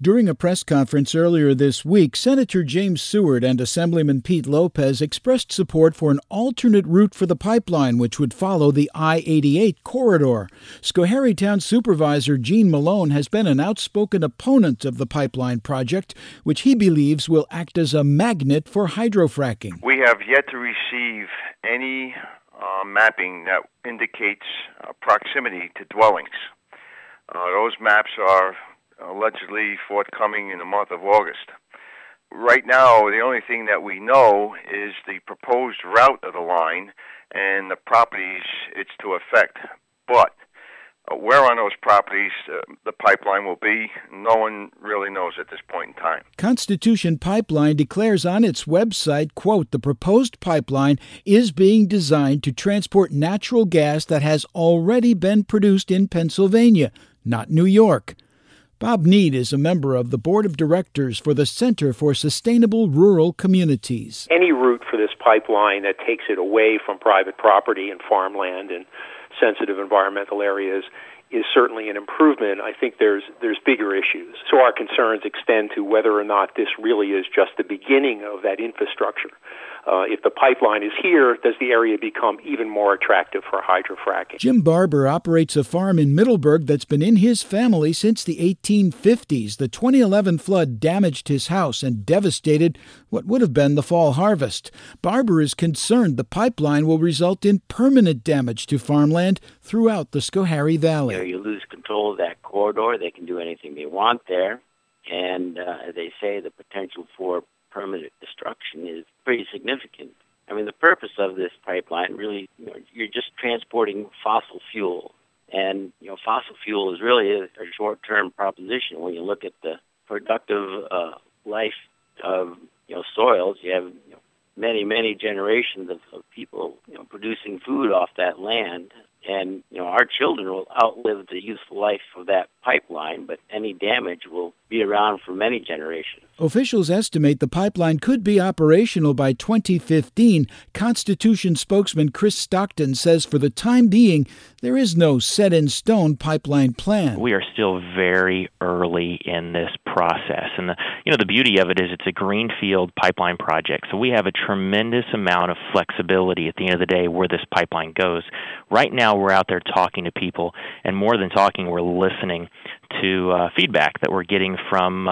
During a press conference earlier this week, Senator James Seward and Assemblyman Pete Lopez expressed support for an alternate route for the pipeline, which would follow the I-88 corridor. Schoharie Town Supervisor Gene Malone has been an outspoken opponent of the pipeline project, which he believes will act as a magnet for hydrofracking. We have yet to receive any mapping that indicates proximity to dwellings. Those maps are allegedly forthcoming in the month of August. Right now, the only thing that we know is the proposed route of the line and the properties it's to affect. But where on those properties the pipeline will be, no one really knows at this point in time. Constitution Pipeline declares on its website, quote, "The proposed pipeline is being designed to transport natural gas that has already been produced in Pennsylvania, not New York." Bob Need is a member of the board of directors for the Center for Sustainable Rural Communities. Any route for this pipeline that takes it away from private property and farmland and sensitive environmental areas is certainly an improvement. I think there's bigger issues. So our concerns extend to whether or not this really is just the beginning of that infrastructure. If the pipeline is here, does the area become even more attractive for hydrofracking? Jim Barber operates a farm in Middleburg that's been in his family since the 1850s. The 2011 flood damaged his house and devastated what would have been the fall harvest. Barber is concerned the pipeline will result in permanent damage to farmland throughout the Schoharie Valley. You lose control of that corridor. They can do anything they want there. And as they say, the potential for permanent destruction is pretty significant. I mean, the purpose of this pipeline really, you're just transporting fossil fuel. And, fossil fuel is really a short-term proposition. When you look at the productive life of, soils, you have many, many generations of people, producing food off that land. And, our children will outlive the useful life of that pipeline, but any damage will be around for many generations. Officials estimate the pipeline could be operational by 2015. Constitution spokesman Chris Stockton says for the time being, there is no set-in-stone pipeline plan. We are still very early in this process. And the beauty of it is it's a greenfield pipeline project. So we have a tremendous amount of flexibility at the end of the day where this pipeline goes. Right now, we're out there talking to people, and more than talking, we're listening to feedback that we're getting from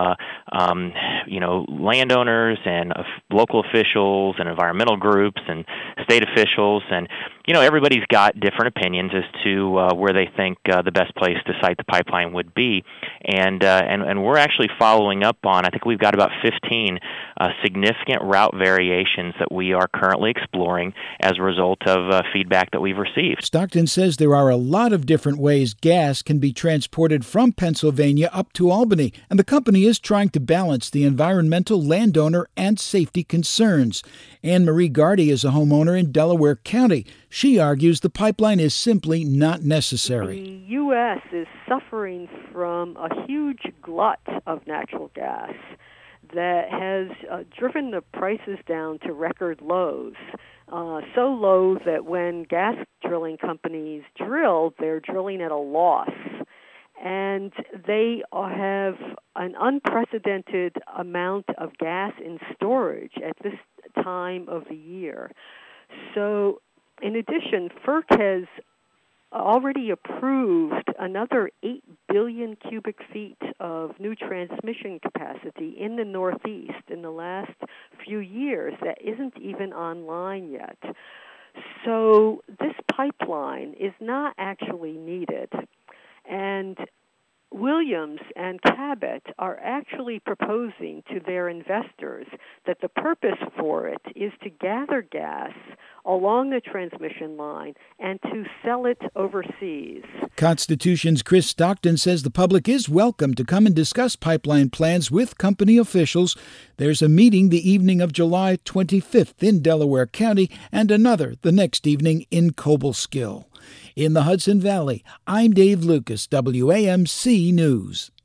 landowners and local officials and environmental groups and state officials, and everybody's got different opinions as to where they think the best place to site the pipeline would be, and we're actually following up on. I think we've got about 15 significant route variations that we are currently exploring as a result of feedback that we've received. Stockton says there are a lot of different ways gas can be transported from Pennsylvania up to Albany, and the company is trying to balance the environmental, landowner, and safety concerns. Anne Marie Gardy is a homeowner in Delaware County. She argues the pipeline is simply not necessary. The U.S. is suffering from a huge glut of natural gas that has driven the prices down to record lows. So low that when gas drilling companies drill, they're drilling at a loss. And they have an unprecedented amount of gas in storage at this time of the year. So, in addition, FERC has already approved another 8 billion cubic feet of new transmission capacity in the Northeast in the last few years that isn't even online yet. So this pipeline is not actually needed. And Williams and Cabot are actually proposing to their investors that the purpose for it is to gather gas along the transmission line and to sell it overseas. Constitution's Chris Stockton says the public is welcome to come and discuss pipeline plans with company officials. There's a meeting the evening of July 25th in Delaware County and another the next evening in Cobleskill. In the Hudson Valley, I'm Dave Lucas, WAMC News.